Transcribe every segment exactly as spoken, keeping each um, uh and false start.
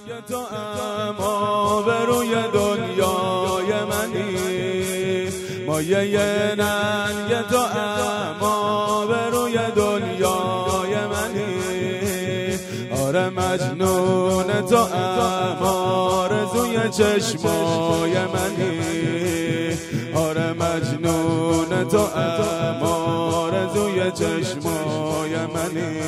تو اما به روی دنیای منی، مایه ننگ تو اما به روی دنیای منی. آره مجنون تو اما آرزوی چشمای منی، آره مجنون تو اما آرزوی چشمای منی.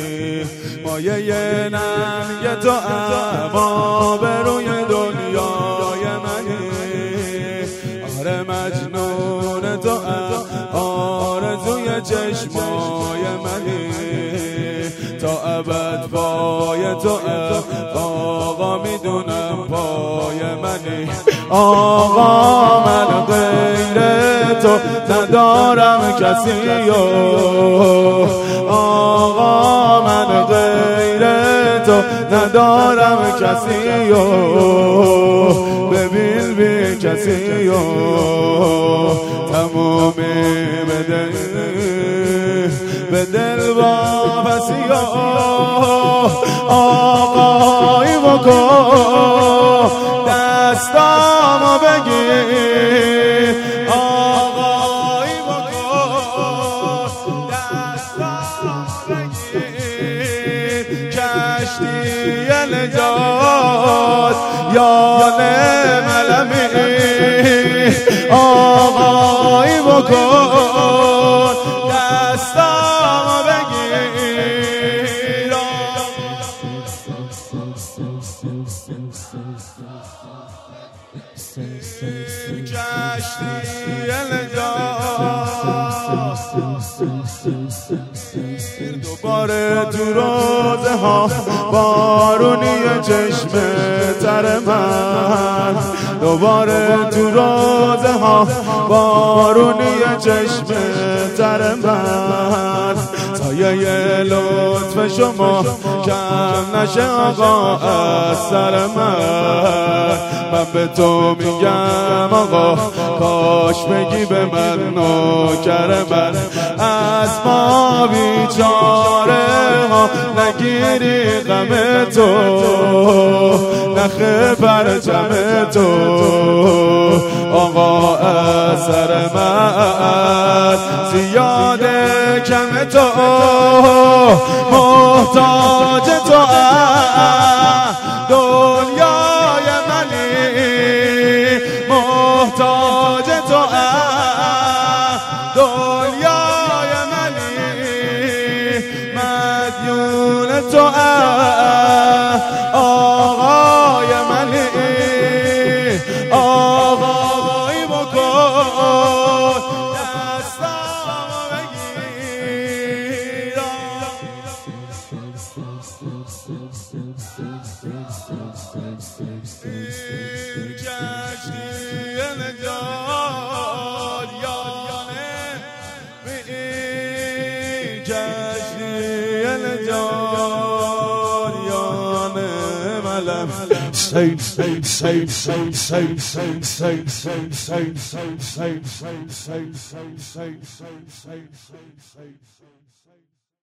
مایه ننگ تو اما به روی دنیای منی، آره مجنون تو آرزوی چشمای منی. تا ابد پای تو آقا میدونم پای منی. آقا من غیر تو ندارم کسی، آقا من غیر تو ندارم کسی، ببین بی کسی تمومی بده به دل واپسی. آقایی بکن دستامو بگیر، آقایی بکن دستامو بگیر. کشتی نجات یال ملمی، آقایی بکن دستامو بگیر. کشتی دوباره تو روزه ها بارونی چشم تر من، دوباره تو روزه ها بارونی چشم تر من. سایه لطف شما کم نشه آقا از سر من. من به تو میگم آقا کاش بگی به من نوکر من. از ما بیچاره ها نگیری غم تو، نخ پرچم تو آقا از سر من. زیاده کم تو محتاج تو دنیای منی، محتاج تو دنیای منی. مدیون تو آقای منی، آقایی بکن دستامو بگیر. کشتی نجات یانه می، کشتی نجات یانه ملم. Say, say, say, say, say, say, say, say, say, say, say, say, say, say, say, say, say, say, say.